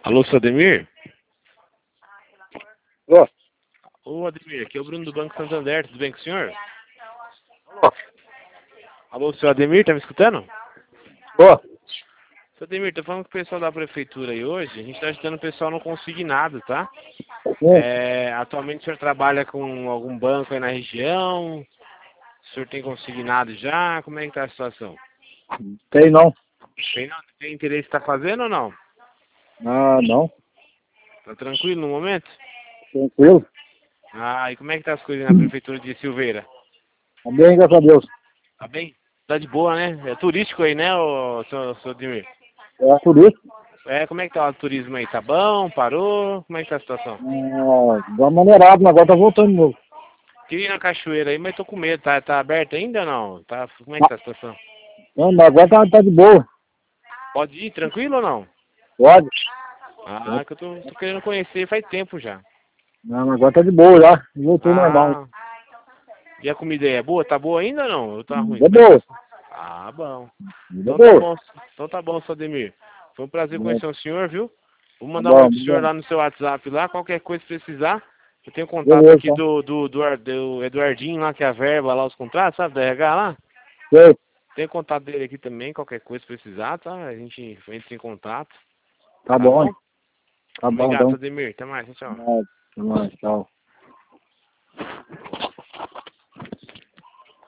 Alô, seu Ademir? Ô, Ô, Ademir, aqui é o Bruno do Banco Santander, tudo bem com o senhor? ô, Alô, seu Ademir, tá me escutando? ô, Seu Ademir, tô falando com o pessoal da prefeitura aí hoje, a gente tá ajudando o pessoal no consignado, tá? sim, Atualmente o senhor trabalha com algum banco aí na região? O senhor tem consignado já? Como é que tá a situação? tem não. Tem interesse em estar fazendo ou não? Ah, não. Tá tranquilo no momento? Tranquilo. Ah, e como é que tá as coisas na prefeitura de Silveira? Tá bem, graças a Deus. Tá bem? Tá de boa, né? É turístico aí, né, ô, seu Ademir? É por isso. Como é que tá o turismo aí? Tá bom? Parou? Como é que tá a situação? Dá uma maneirada, mas agora tá voltando de novo. Queria ir na cachoeira aí, mas tô com medo. Tá aberto ainda ou não? Como é que Ah, tá a situação? não, mas agora tá de boa. Pode ir, tranquilo ou não? Pode. Ah, que eu tô querendo conhecer faz tempo já. Não, mas agora tá de boa já. Voltou normal. Ah, e a comida aí é boa? Tá boa ainda ou não? Ou tá ruim? É Como é que tá? boa. Ah, bom. É Então tá boa. bom. Então tá bom, seu Ademir. Foi um prazer É, conhecer o senhor, viu? Vou tá mandar um bom, oi pro tá senhor bom. lá no seu WhatsApp lá, qualquer coisa que precisar. Eu tenho contato Beleza, aqui então. do Eduardinho lá, que é a verba lá, os contratos, sabe, da RH lá. Sei. Tem contato dele aqui também, qualquer coisa que precisar, tá? A gente entra em contato, Tá tá bom, bom? hein? Tá bom, Obrigado, então. Ademir. Até mais, tchau. Até mais, tchau.